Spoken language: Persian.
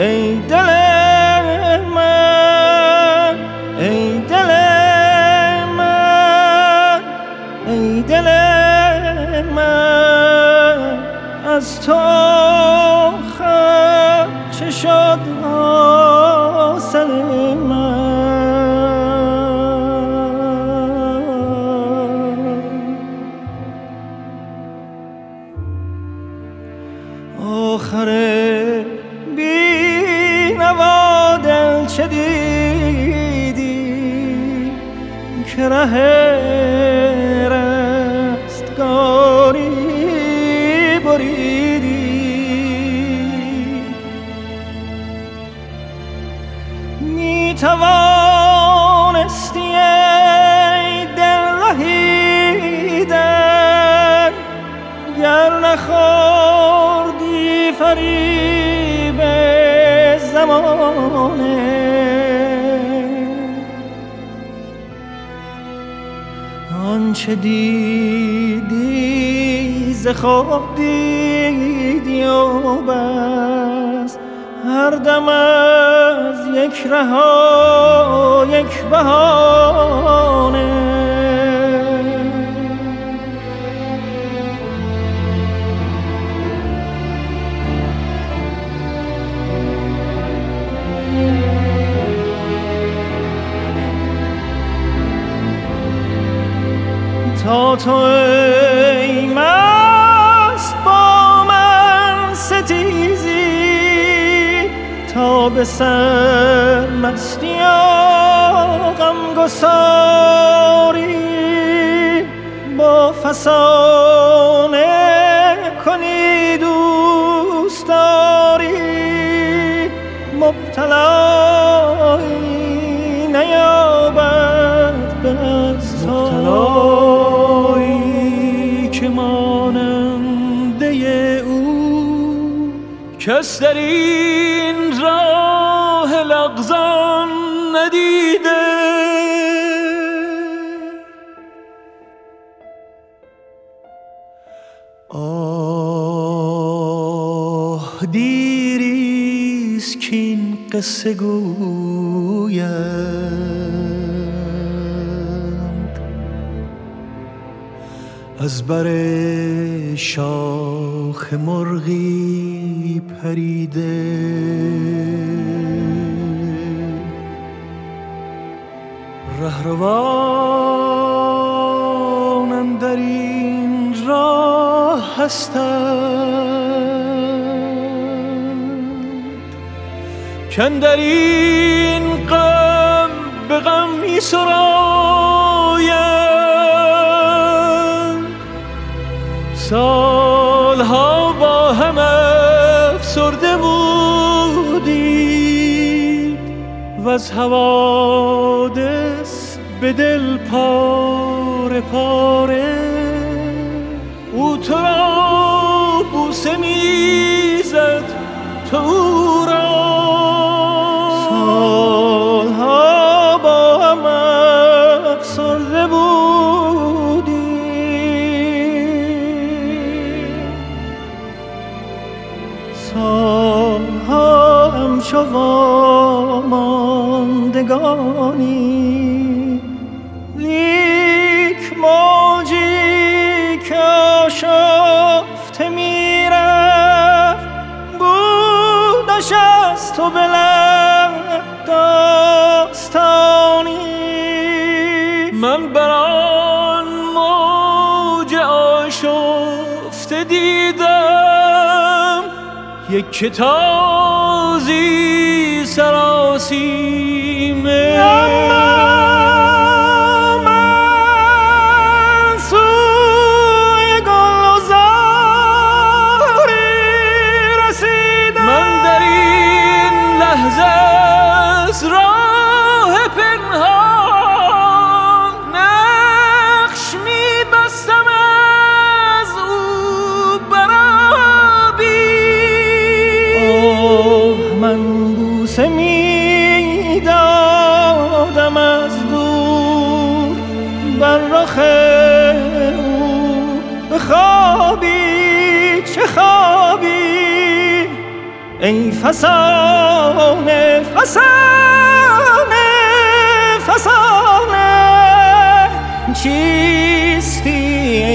ای دل من، ای دل من، ای دل من، از تو آخر چه شد حاصل من؟ آخر بی نوا دل چه دیدی که ره رستگاری بریدی؟ می توانستی ای دل رهیدن گر نخوردی فریب زمانه. آنچه دیدی ز خواب دیدی و بس، هر دم از یک رها یک بهانه. تا تو ای مست با من ستیزی، تا به سر مستی و غمگساری با فسانه کنی دوستداری، مبتلایی نیابد به از مبتلایی که ماننده او کس در این راه لغزان ندیده. آه دیریست کین قصه گویند از بر شاخ مرغی پریده. رهروان اندر این راه هستند کاندر این غم به غم می سرایند. سالها با هم افسرده بودید وز حوادث به دل پاره پاره. او تو را بوسه میزد تو او را، سالها با هم افسرده بودی. سالها همچو واماندگانی، لیک موجی که آشفته میرفت بودش از تو بلند داستانی. من بر آن موج آشفته دیدم یک کتازی سراسیمه. بوسه می دادم از دور بر رخ او، به خوابی چه خوابی ای فسانه فسانه فسانه چیستی